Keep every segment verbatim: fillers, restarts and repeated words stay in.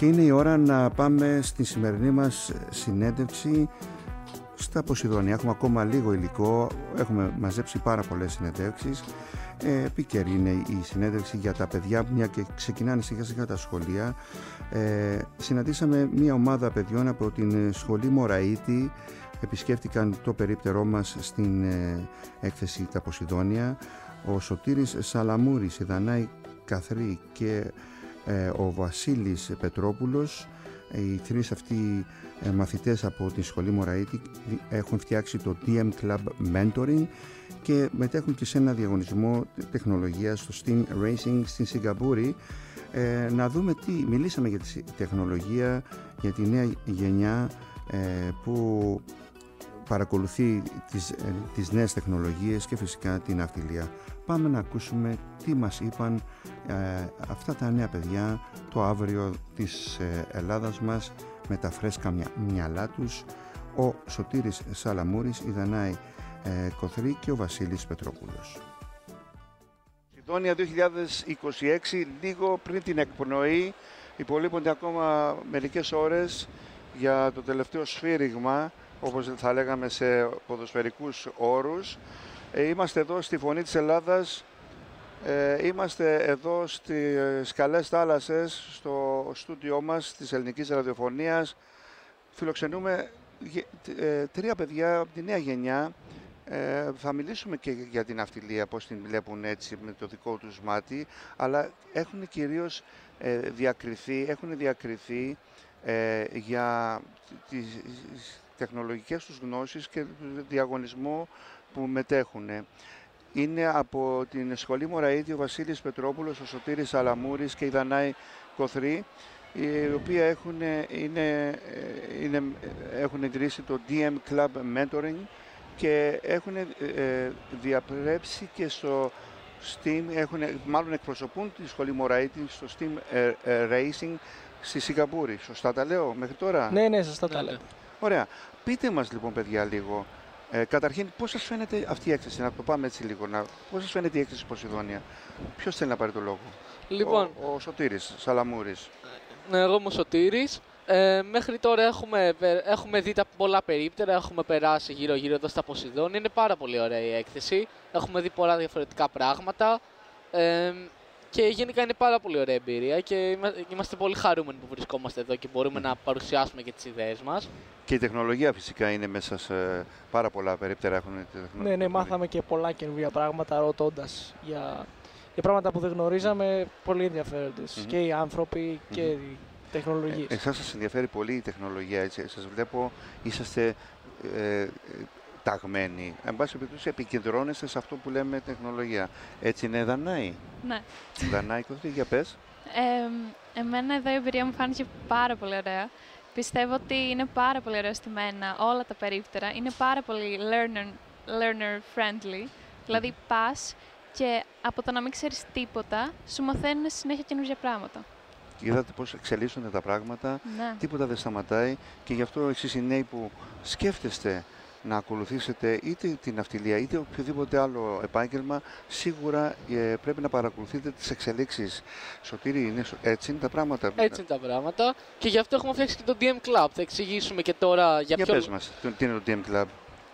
Και είναι η ώρα να πάμε στη σημερινή μας συνέντευξη στα Ποσειδώνια. Έχουμε ακόμα λίγο υλικό, έχουμε μαζέψει πάρα πολλές συνέντευξεις. Ε, επίκαιρη είναι η συνέντευξη για τα παιδιά, μια και ξεκινάνε σιγά σιγά τα σχολεία. Ε, συναντήσαμε μια ομάδα παιδιών από την σχολή Μωραήτη. Επισκέφτηκαν το περίπτερό μας στην ε, έκθεση τα Ποσειδώνια. Ο Σωτήρης Σαλαμούρης, η Δανάη Καθρή και ε, ο Βασίλης Πετρόπουλος, οι τρεις αυτοί ε, μαθητές από τη σχολή Μωραήτη, έχουν φτιάξει το ντι εμ Club Mentoring και μετέχουν και σε ένα διαγωνισμό τεχνολογίας στο Steam Racing στην Σιγκαπούρη. Ε, να δούμε τι, μιλήσαμε για τη τεχνολογία, για τη νέα γενιά ε, που παρακολουθεί τις, ε, τις νέες τεχνολογίες και φυσικά την ναυτιλία. Πάμε να ακούσουμε τι μας είπαν ε, αυτά τα νέα παιδιά, το αύριο της ε, Ελλάδας μας, με τα φρέσκα μυα, μυαλά τους, ο Σωτήρης Σαλαμούρης, η Δανάη ε, Κοθρή και ο Βασίλης Πετρόπουλος. Ποσειδώνια δύο χιλιάδες είκοσι έξι, λίγο πριν την εκπνοή, υπολείπονται ακόμα μερικές ώρες για το τελευταίο σφύριγμα, όπως θα λέγαμε σε ποδοσφαιρικούς όρους. Ε, είμαστε εδώ στη Φωνή της Ελλάδας, ε, είμαστε εδώ στις καλές θάλασσες, στο στούντιό μας της Ελληνικής Ραδιοφωνίας. Φιλοξενούμε ε, τρία παιδιά από τη νέα γενιά. Ε, θα μιλήσουμε και για την ναυτιλία, πώς την βλέπουν έτσι με το δικό τους μάτι, αλλά έχουν κυρίως ε, διακριθεί, έχουν διακριθεί ε, για τις τεχνολογικές τους γνώσεις και τον διαγωνισμό που μετέχουν. Είναι από την σχολή Μωραήτη ο Βασίλης Πετρόπουλος, ο Σωτήρης Σαλαμούρης και η Δανάη Κοθρή, οι οποίοι έχουν, είναι, είναι, έχουν ιδρύσει το ντι εμ Club Mentoring και έχουν ε, διαπρέψει και στο Steam, έχουν, μάλλον εκπροσωπούν τη σχολή Μωραήτη στο Steam ε, ε, Racing στη Σιγκαπούρη. Σωστά τα λέω μέχρι τώρα? Ναι, ναι, σωστά τα λέτε. Ωραία. Πείτε μας λοιπόν παιδιά λίγο, ε, καταρχήν πώς σας φαίνεται αυτή η έκθεση, να το πάμε έτσι λίγο, να, πώς σας φαίνεται η έκθεση Ποσειδώνια, ποιος θέλει να πάρει το λόγο? Λοιπόν, ο, ο Σωτήρης Σαλαμούρης. Ναι, εγώ είμαι ο Σωτήρης. Ε, μέχρι τώρα έχουμε, έχουμε δει τα πολλά περίπτερα, έχουμε περάσει γύρω-γύρω εδώ στα Ποσειδώνια. Είναι πάρα πολύ ωραία η έκθεση. Έχουμε δει πολλά διαφορετικά πράγματα. Ε, και γενικά είναι πάρα πολύ ωραία εμπειρία και είμαστε πολύ χαρούμενοι που βρισκόμαστε εδώ και μπορούμε να παρουσιάσουμε και τις ιδέες μας. Και η τεχνολογία φυσικά είναι μέσα σε πάρα πολλά περίπτερα. Έχουν τη ναι, ναι, μάθαμε και πολλά καινούργια πράγματα ρωτώντας για, για πράγματα που δεν γνωρίζαμε, πολύ ενδιαφέροντες. Mm-hmm. Και οι άνθρωποι mm-hmm. και οι τεχνολογίες. Ε, εσάς σας ενδιαφέρει πολύ η τεχνολογία, έτσι. Σας βλέπω, είσαστε ε, ταγμένοι. Εν πάση περιπτώσει, επικεντρώνεστε σε αυτό που λέμε τεχνολογία. Έτσι είναι, Δανάη? Ναι. Δανάη, για πες. Ε, εμένα εδώ η εμπειρία μου φάνηκε πάρα πολύ ωραία. Πιστεύω ότι είναι πάρα πολύ ωραία στημένα όλα τα περίπτερα. Είναι πάρα πολύ learner, learner friendly. Δηλαδή, πας και από το να μην ξέρεις τίποτα, σου μαθαίνουν συνέχεια καινούργια πράγματα. Είδατε πώς εξελίσσονται τα πράγματα, ναι. Τίποτα δεν σταματάει και γι' αυτό εσείς οι νέοι που σκέφτεστε να ακολουθήσετε είτε την ναυτιλία είτε οποιοδήποτε άλλο επάγγελμα, σίγουρα ε, πρέπει να παρακολουθείτε τις εξελίξεις. Σωτήρη, είναι, έτσι είναι τα πράγματα? Έτσι είναι τα πράγματα και γι' αυτό έχουμε φτιάξει και το ντι εμ Club. Θα εξηγήσουμε και τώρα για, για ποιο... πες μας, τι είναι το ντι εμ Club?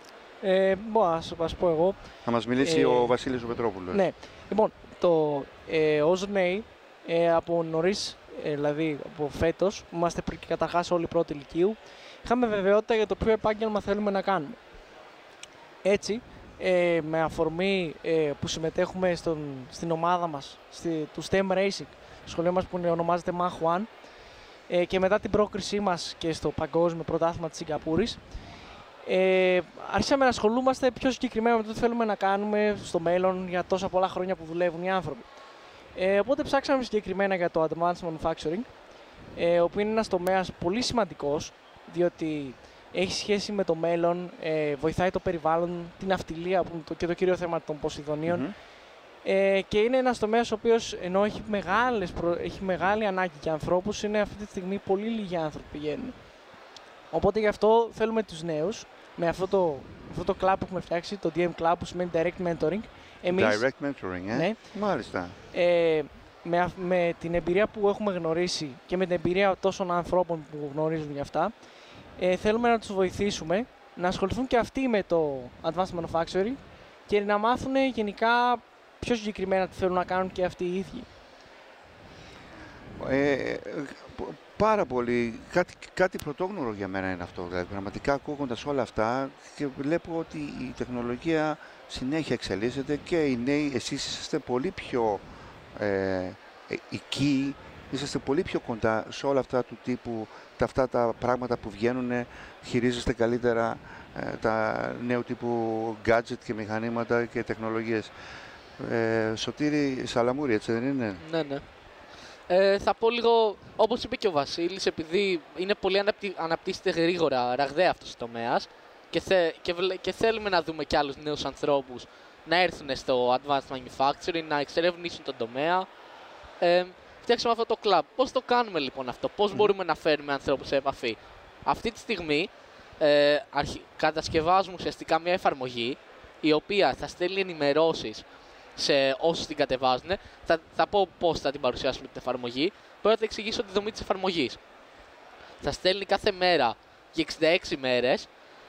Ε, μπορώ να σας πω εγώ. Θα μας μιλήσει ε, ο Βασίλης ο Πετρόπουλος. Ναι, λοιπόν, το, ε, ως νέοι, ε, από νωρίς, ε, δηλαδή από φέτος, είμαστε καταρχάς όλοι πρώτη ηλικίου, είχαμε βεβαιότητα για το ποιο επάγγελμα θέλουμε να κάνουμε. Έτσι, ε, με αφορμή ε, που συμμετέχουμε στον, στην ομάδα μας, στη, του STEM Racing, σχολείο μας που ονομάζεται Mach One, ε, και μετά την πρόκρισή μας και στο παγκόσμιο πρωτάθλημα της Σιγκαπούρης, ε, αρχίσαμε να ασχολούμαστε πιο συγκεκριμένα με το τι θέλουμε να κάνουμε στο μέλλον για τόσα πολλά χρόνια που δουλεύουν οι άνθρωποι. Ε, οπότε ψάξαμε συγκεκριμένα για το Advanced Manufacturing, ε, ο οποίος είναι ένας τομέας πολύ σημαντικός, διότι έχει σχέση με το μέλλον, ε, βοηθάει το περιβάλλον, την ναυτιλία που το, και το κύριο θέμα των Ποσειδωνίων. Mm-hmm. ε, και είναι ένας τομέας ο οποίος, ενώ έχει, μεγάλες προ... έχει μεγάλη ανάγκη για ανθρώπους, είναι αυτή τη στιγμή πολύ λίγοι άνθρωποι πηγαίνουν. Οπότε γι' αυτό θέλουμε τους νέους, με αυτό το, αυτό το club που έχουμε φτιάξει, το ντι εμ Club που σημαίνει Direct Mentoring. Εμείς, Direct Mentoring, ε? Ναι. Μάλιστα. Ε, με, με την εμπειρία που έχουμε γνωρίσει και με την εμπειρία τόσων ανθρώπων που γνωρίζουν για αυτά, ε, θέλουμε να τους βοηθήσουμε να ασχοληθούν και αυτοί με το Advanced Manufacturing και να μάθουν γενικά πιο συγκεκριμένα τι θέλουν να κάνουν και αυτοί οι ίδιοι. Ε, πάρα πολύ. Κάτι, κάτι πρωτόγνωρο για μένα είναι αυτό. Δηλαδή, πραγματικά ακούγοντας όλα αυτά και βλέπω ότι η τεχνολογία συνέχεια εξελίσσεται και οι νέοι, εσείς είσαστε πολύ πιο ε, οικοί, είσαστε πολύ πιο κοντά σε όλα αυτά του τύπου, τα, αυτά τα πράγματα που βγαίνουν, χειρίζεστε καλύτερα ε, τα νέου τύπου gadget και μηχανήματα και τεχνολογίες. Ε, Σωτήρη Σαλαμούρη, έτσι δεν είναι? Ναι, ναι. Ε, θα πω λίγο, όπως είπε και ο Βασίλης, επειδή είναι πολύ αναπτύ, αναπτύσσεται γρήγορα, ραγδαία αυτός ο τομέας και, θε, και, και θέλουμε να δούμε και άλλους νέους ανθρώπους να έρθουν στο Advanced Manufacturing, να εξερευνήσουν τον τομέα. Ε, φτιάξαμε αυτό το κλαμπ. Πώς το κάνουμε λοιπόν αυτό, πώς mm. μπορούμε να φέρουμε ανθρώπους σε επαφή? Αυτή τη στιγμή ε, αρχι, κατασκευάζουμε ουσιαστικά μια εφαρμογή η οποία θα στέλνει ενημερώσεις σε όσους την κατεβάζουν. Θα, θα πω πώς θα την παρουσιάσουμε την εφαρμογή. Πρώτα θα εξηγήσω τη δομή της εφαρμογής. Θα στέλνει κάθε μέρα για εξήντα έξι μέρες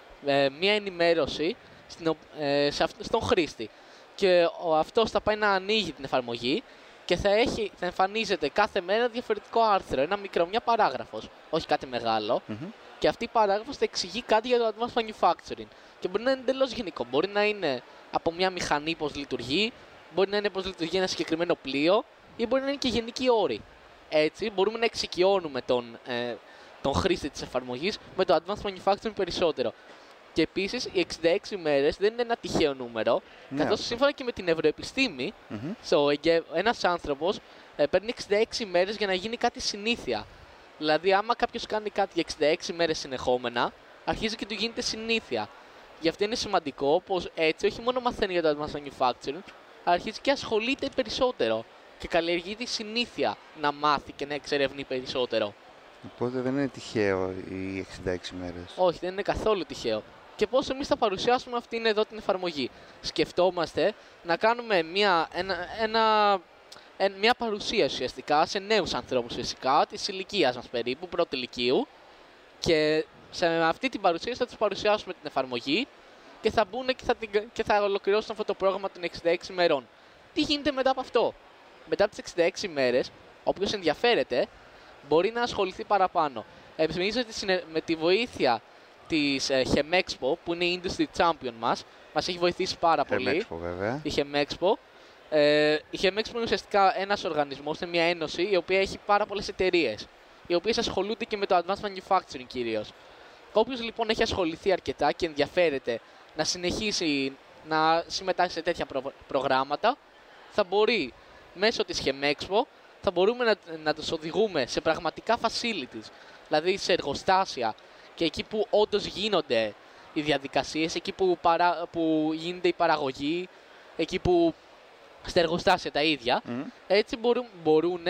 ε, μία ενημέρωση στην, ε, σε, στον χρήστη. Και ο, αυτός θα πάει να ανοίγει την εφαρμογή και θα, έχει, θα εμφανίζεται κάθε μέρα διαφορετικό άρθρο, ένα μικρό, μια παράγραφος, όχι κάτι μεγάλο. Mm-hmm. Και αυτή η παράγραφος θα εξηγεί κάτι για το Advanced Manufacturing. Και μπορεί να είναι εντελώς γενικό. Μπορεί να είναι από μια μηχανή πώς λειτουργεί, μπορεί να είναι πώς λειτουργεί ένα συγκεκριμένο πλοίο ή μπορεί να είναι και γενικοί όροι. Έτσι μπορούμε να εξοικειώνουμε τον, ε, τον χρήστη της εφαρμογής με το Advanced Manufacturing περισσότερο. Και επίσης οι εξήντα έξι μέρες δεν είναι ένα τυχαίο νούμερο, yeah. καθώς σύμφωνα και με την ευρωεπιστήμη, mm-hmm. so, ένας άνθρωπος ε, παίρνει εξήντα έξι μέρες για να γίνει κάτι συνήθεια. Δηλαδή άμα κάποιος κάνει κάτι για εξήντα έξι μέρες συνεχόμενα, αρχίζει και του γίνεται συνήθεια. Γι' αυτό είναι σημαντικό πως έτσι όχι μόνο μαθαίνει για το Advanced Manufacturing, αρχίζει και ασχολείται περισσότερο και καλλιεργεί τη συνήθεια να μάθει και να εξερευνεί περισσότερο. Οπότε δεν είναι τυχαίο οι εξήντα έξι μέρες. Όχι, δεν είναι καθόλου τυχαίο. Και πώς εμείς θα παρουσιάσουμε αυτήν εδώ την εφαρμογή? Σκεφτόμαστε να κάνουμε μια, ένα, ένα, ένα, μια παρουσίαση ουσιαστικά σε νέους ανθρώπους φυσικά, της ηλικίας μας περίπου, πρώτη ηλικίου, και σε αυτή την παρουσίαση θα τους παρουσιάσουμε την εφαρμογή και θα μπουν και θα, την, και θα ολοκληρώσουν αυτό το πρόγραμμα των εξήντα έξι μερών. Τι γίνεται μετά από αυτό? Μετά από τις εξήντα έξι μέρες, όποιος ενδιαφέρεται μπορεί να ασχοληθεί παραπάνω. Επιθυμίζω ότι με τη βοήθεια της ε, Chemexpo, που είναι η Industry Champion μας, μας έχει βοηθήσει πάρα πολύ. Chemexpo, βέβαια. Η Chemexpo. Ε, η Chemexpo είναι ουσιαστικά ένας οργανισμός, είναι μια ένωση η οποία έχει πάρα πολλές εταιρείες, οι οποίες ασχολούνται και με το Advanced Manufacturing κυρίως. Όποιος λοιπόν έχει ασχοληθεί αρκετά και ενδιαφέρεται να συνεχίσει να συμμετάσχει σε τέτοια προ προγράμματα, θα μπορεί μέσω της Chemexpo θα μπορούμε να, να τους οδηγούμε σε πραγματικά facilities, δηλαδή σε εργοστάσια και εκεί που όντως γίνονται οι διαδικασίες, εκεί που, παρα, που γίνεται η παραγωγή, εκεί που στα εργοστάσια τα ίδια. Mm. Έτσι μπορούν, μπορούν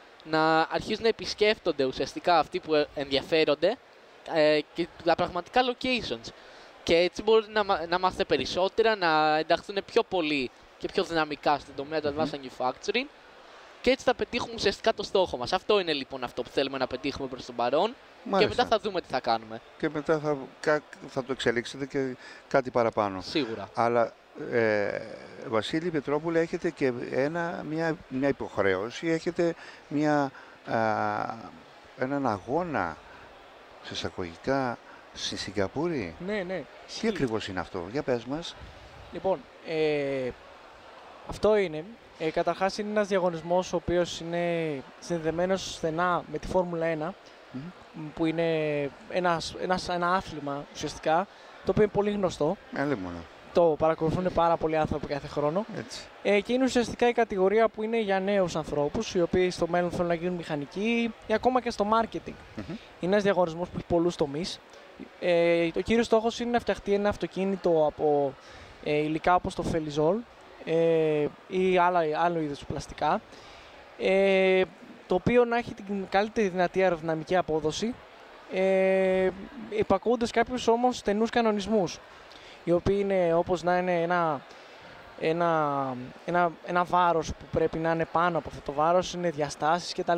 να αρχίσουν να επισκέφτονται ουσιαστικά αυτοί που ενδιαφέρονται ε, και τα πραγματικά locations. Και έτσι μπορούν να, να μάθουν περισσότερα, να ενταχθούν πιο πολύ και πιο δυναμικά στην τομέα του Advanced Manufacturing και έτσι θα πετύχουμε ουσιαστικά το στόχο μας. Αυτό είναι λοιπόν αυτό που θέλουμε να πετύχουμε προς τον παρόν. Μάλιστα. Και μετά θα δούμε τι θα κάνουμε. Και μετά θα, θα το εξελίξετε και κάτι παραπάνω. Σίγουρα. Αλλά ε, Βασίλη Πετρόπουλε, έχετε και ένα, μια, μια υποχρέωση, έχετε μια, α, έναν αγώνα σε εισαγωγικά στη Σιγκαπούρη. Ναι, ναι. Τι ακριβώς είναι αυτό? Για πες μας. Λοιπόν, ε, αυτό είναι. Ε, καταρχάς είναι ένας διαγωνισμός ο οποίος είναι συνδεμένος στενά με τη Φόρμουλα ένα, mm. που είναι ένας, ένας, ένα άθλημα ουσιαστικά, το οποίο είναι πολύ γνωστό. Έλε μόνο. Το παρακολουθούν πάρα πολλοί άνθρωποι κάθε χρόνο. Έτσι. Ε, και είναι ουσιαστικά η κατηγορία που είναι για νέους ανθρώπους, οι οποίοι στο μέλλον θέλουν να γίνουν μηχανικοί ή ακόμα και στο marketing. Mm-hmm. Είναι ένας διαγωνισμός που έχει πολλούς τομείς. Ε, ο κύριος στόχος είναι να φτιαχτεί ένα αυτοκίνητο από ε, υλικά όπως το φελιζόλ ε, ή άλλα, άλλο είδους πλαστικά, ε, το οποίο να έχει την καλύτερη δυνατή αεροδυναμική απόδοση, ε, υπακούοντας κάποιους όμως στενούς κανονισμούς, οι οποίοι είναι όπως να είναι ένα ένα, ένα, ένα βάρος που πρέπει να είναι πάνω από αυτό το βάρος, είναι διαστάσεις κτλ.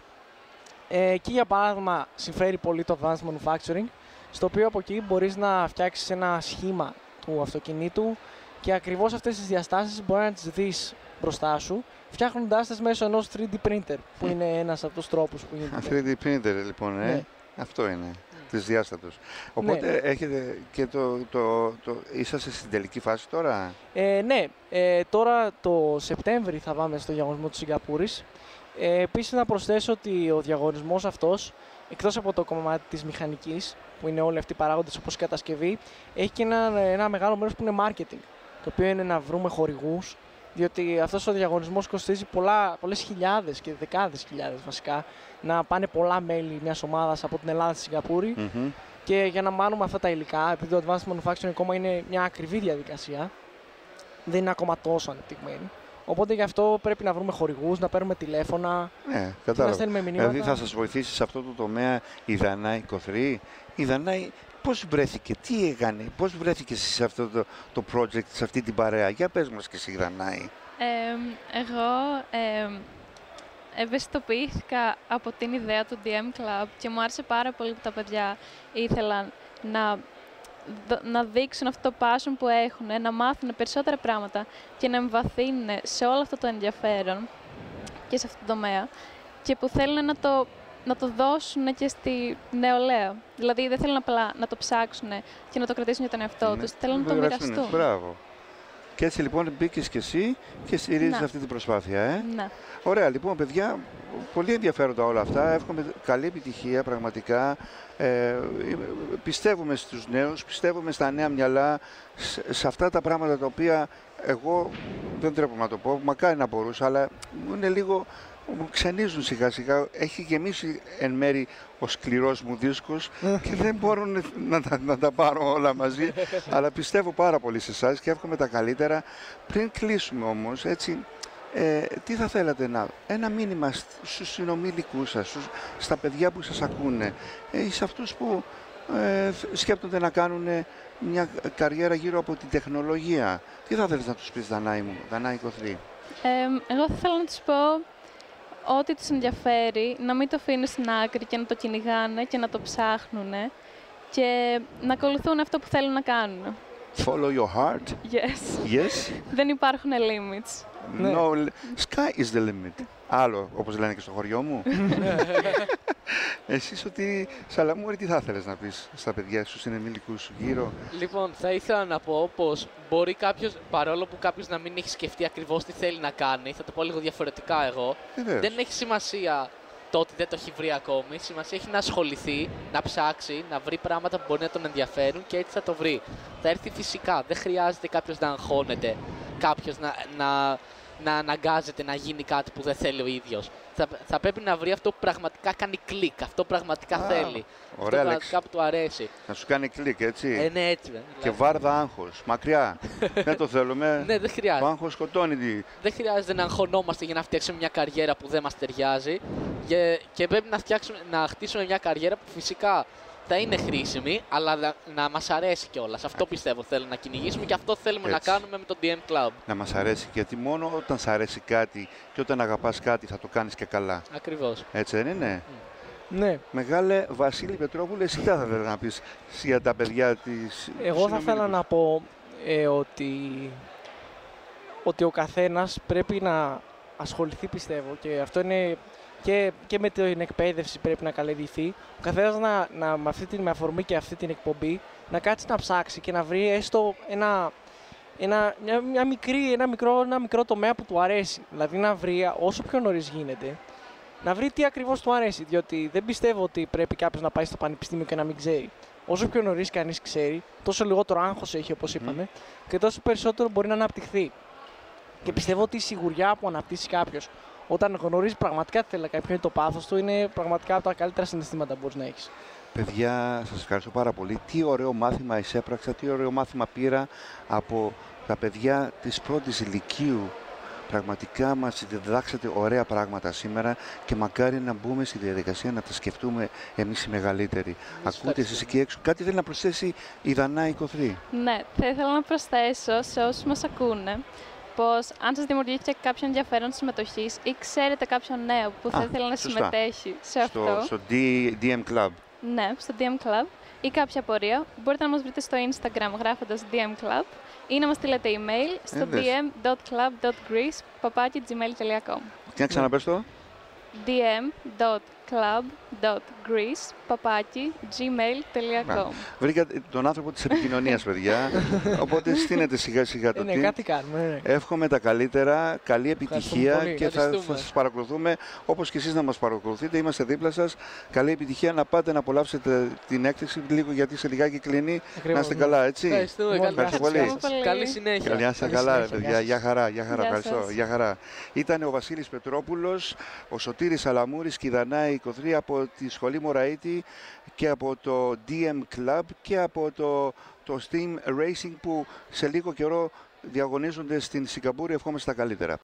Ε, εκεί για παράδειγμα συμφέρει πολύ το Advanced Manufacturing, στο οποίο από εκεί μπορείς να φτιάξεις ένα σχήμα του αυτοκινήτου και ακριβώς αυτές τις διαστάσεις μπορεί να τις δεις μπροστά σου, φτιάχνοντάς τις μέσω ενός θρι ντι printer, που είναι ένας από τους τρόπους που γίνεται. θρι ντι printer λοιπόν, ε. Ναι. Αυτό είναι, της διάστατος. Οπότε Ναι. έχετε και το, το, το... είσαστε στην τελική φάση τώρα. Ε, ναι, ε, τώρα το Σεπτέμβρη θα πάμε στο διαγωνισμό της Σιγκαπούρης. Ε, επίσης να προσθέσω ότι ο διαγωνισμός αυτός, εκτός από το κομμάτι της μηχανικής, που είναι όλοι αυτοί οι παράγοντες όπως η κατασκευή, έχει και ένα, ένα μεγάλο μέρος που είναι marketing, το οποίο είναι να βρούμε χορηγούς, διότι αυτός ο διαγωνισμός κοστίζει πολλά, πολλές χιλιάδες και δεκάδες χιλιάδες βασικά, να πάνε πολλά μέλη μιας ομάδας από την Ελλάδα στη Σιγκαπούρη. Mm-hmm. Και για να μάνουμε αυτά τα υλικά, επειδή το Advanced Manufacturing ακόμα είναι μια ακριβή διαδικασία, δεν είναι ακόμα τόσο ανεπτυγμένη. Οπότε γι' αυτό πρέπει να βρούμε χορηγούς, να παίρνουμε τηλέφωνα, Ναι, να κατάλαβα. στέλνουμε μηνύματα. Δηλαδή θα σας βοηθήσει σε αυτό το τομέα η Δανάη Κοθρή. Η Δανάη πώς βρέθηκε, τι έκανε, πώς βρέθηκε σε αυτό το, το project, σε αυτή την παρέα. Για πες μας και εσύ Δανάη. Ε, εγώ ε, ευαισθητοποιήθηκα από την ιδέα του ντι εμ Club και μου άρεσε πάρα πολύ που τα παιδιά ήθελαν να, να δείξουν αυτό το passion που έχουν, να μάθουν περισσότερα πράγματα και να εμβαθύνουν σε όλο αυτό το ενδιαφέρον και σε αυτό το τομέα και που θέλουν να το, να το δώσουν και στη νεολαία. Δηλαδή δεν θέλουν απλά να το ψάξουν και να το κρατήσουν για τον εαυτό Ναι, τους, θέλουν να το γράψουνε. μοιραστούν. Μπράβο. Και έτσι λοιπόν μπήκες και εσύ και στηρίζεις Να. αυτή την προσπάθεια, ε. Ναι. Ωραία, λοιπόν, παιδιά, πολύ ενδιαφέροντα όλα αυτά. Εύχομαι καλή επιτυχία, πραγματικά. Ε, πιστεύουμε στους νέους, πιστεύουμε στα νέα μυαλά, σε, σε αυτά τα πράγματα τα οποία εγώ δεν τρέπομαι να το πω, μακάρι να μπορούσα, αλλά μου είναι λίγο, μου ξενίζουν σιγά σιγά. Έχει γεμίσει εν μέρη ο σκληρός μου δίσκος και δεν μπορώ να, να, τα- να τα πάρω όλα μαζί, αλλά πιστεύω πάρα πολύ σε εσάς και εύχομαι τα καλύτερα. Πριν κλείσουμε όμως, έτσι, ε, τι θα θέλατε να... Ένα μήνυμα σ- στους συνομιλικούς σας, στους- στα παιδιά που σας ακούνε, ε, ή σε αυτούς που ε, σκέπτονται να κάνουν μια καριέρα γύρω από την τεχνολογία. Τι θα θέλεις να τους πεις, Δανάη μου, Δανάη Κοθρή? Ε, εγώ θα ήθελα να τους πω ό,τι τους ενδιαφέρει, να μην το αφήνουν στην άκρη και να το κυνηγάνε και να το ψάχνουν και να ακολουθούν αυτό που θέλουν να κάνουν. Follow your heart. Yes. Yes. Δεν υπάρχουν limits. Ναι. No, sky is the limit. Άλλο, όπως λένε και στο χωριό μου. Εσείς ότι, Σαλαμούρη, τι θα ήθελες να πεις στα παιδιά, στους συνεμιλικούς σου γύρω? Λοιπόν, θα ήθελα να πω πως μπορεί κάποιος, παρόλο που κάποιος να μην έχει σκεφτεί ακριβώς τι θέλει να κάνει, θα το πω λίγο διαφορετικά εγώ, Βεβαίως. δεν έχει σημασία το ότι δεν το έχει βρει ακόμη. Σημασία έχει να ασχοληθεί, να ψάξει, να βρει πράγματα που μπορεί να τον ενδιαφέρουν και έτσι θα το βρει. Θα έρθει φυσικά. Δεν χρειάζεται κάποιος να αγχώνεται, κάποιος να, να, να αναγκάζεται να γίνει κάτι που δεν θέλει ο ίδιος. Θα, θα πρέπει να βρει αυτό που πραγματικά κάνει κλικ, αυτό που πραγματικά Α, θέλει. ωραία αυτό λέξη. πραγματικά που του αρέσει. Να σου κάνει κλικ, έτσι. Ε, ναι, έτσι. ρε. Και βάρδα άγχος, μακριά. Δεν το θέλουμε. Ναι, δεν Το χρειάζεται. άγχος σκοτώνει τη... Δεν χρειάζεται να αγχωνόμαστε για να φτιάξουμε μια καριέρα που δεν μας ταιριάζει και, και πρέπει να, φτιάξουμε, να χτίσουμε μια καριέρα που φυσικά θα είναι χρήσιμη, αλλά να, να μας αρέσει κιόλας. Αυτό πιστεύω θέλουμε να κυνηγήσουμε και αυτό θέλουμε Έτσι. να κάνουμε με το ντι εμ Club. Να μας αρέσει, γιατί μόνο όταν σ' αρέσει κάτι και όταν αγαπάς κάτι θα το κάνεις και καλά. Ακριβώς. Έτσι δεν είναι? Ναι, Μεγάλε Βασίλη Πετρόπουλε, εσύ τι θα ήθελες να πεις για τα παιδιά της... εγώ θα ήθελα να πω ε, ότι, ότι ο καθένας πρέπει να ασχοληθεί, πιστεύω, και αυτό είναι και, και με την εκπαίδευση πρέπει να καλλιεργηθεί. Ο καθένας να, να, με αυτή την με αφορμή και αυτή την εκπομπή να κάτσει να ψάξει και να βρει έστω ένα, ένα, μια, μια μικρή, ένα, μικρό, ένα μικρό τομέα που του αρέσει. Δηλαδή να βρει όσο πιο νωρίς γίνεται, να βρει τι ακριβώς του αρέσει. Διότι δεν πιστεύω ότι πρέπει κάποιος να πάει στο πανεπιστήμιο και να μην ξέρει. Όσο πιο νωρίς κανείς ξέρει, τόσο λιγότερο άγχος έχει, όπως είπαμε, και τόσο περισσότερο μπορεί να αναπτυχθεί. Και πιστεύω ότι η σιγουριά που αναπτύσσει κάποιος όταν γνωρίζει πραγματικά τι θέλει να κάνει, ποιο είναι το πάθος του, είναι πραγματικά από τα καλύτερα συναισθήματα που μπορείς να έχεις. Παιδιά, σας ευχαριστώ πάρα πολύ. Τι ωραίο μάθημα εισέπραξα, τι ωραίο μάθημα πήρα από τα παιδιά της πρώτης ηλικίου Πραγματικά μας διδάξατε ωραία πράγματα σήμερα και μακάρι να μπούμε στη διαδικασία να τα σκεφτούμε εμείς οι μεγαλύτεροι. Ακούτε εσείς εκεί έξω. Κάτι θέλει να προσθέσει η Δανάη Κοθρή. Ναι, θα ήθελα να προσθέσω σε όσους μας ακούνε πως αν σας δημιουργήθηκε κάποιο ενδιαφέρον συμμετοχής ή ξέρετε κάποιον νέο που θα Α, ήθελε να σωστά. συμμετέχει σε Στο, αυτό. στο ντι εμ Club. Ναι, στο ντι εμ Club ή κάποια απορία, μπορείτε να μας βρείτε στο Instagram γράφοντας ντι εμ Club ή να μας στείλετε email στο Ε, δες. ντι εμ τελεία κλαμπ τελεία greece παπάκι τζι μέιλ τελεία κομ. Και να ξαναπες το. ντι εμ τελεία κλαμπ τελεία greece παπάκι τζι μέιλ τελεία κομ. Βρήκα τον άνθρωπο της επικοινωνίας, παιδιά. Οπότε στείνετε σιγά σιγά το Ε, ναι, team. κάτι κάνουμε. Ναι. Εύχομαι τα καλύτερα, καλή επιτυχία πολύ. και θα, θα Ευχαριστούμε. σας παρακολουθούμε όπως και εσείς να μας παρακολουθείτε. Είμαστε δίπλα σας. Καλή επιτυχία, να πάτε να απολαύσετε την έκθεση λίγο γιατί σε λιγάκι κλείνει. Ακριβώς, Να είστε ναι. καλά, έτσι. Ευχαριστούμε. Μόνο Καλή, ευχαριστώ πολύ. Ευχαριστούμε πολύ. καλή συνέχεια. Καλιά σας Καλή καλά, ρε συνέχεια. παιδιά. Γεια Γεια χαρά, γεια χαρά. Γεια Ευχαριστώ. σας. Γεια χαρά. Ήταν ο Βασίλης Πετρόπουλος, ο Σωτήρης Αλαμούρης και η Δανάη Κοθρή από τη Σχολή Μωραήτη και από το ντι εμ Club και από το, το Steam Racing που σε λίγο καιρό διαγωνίζονται στην Σιγκαπούρη. Ευχόμαστε τα καλύτερα.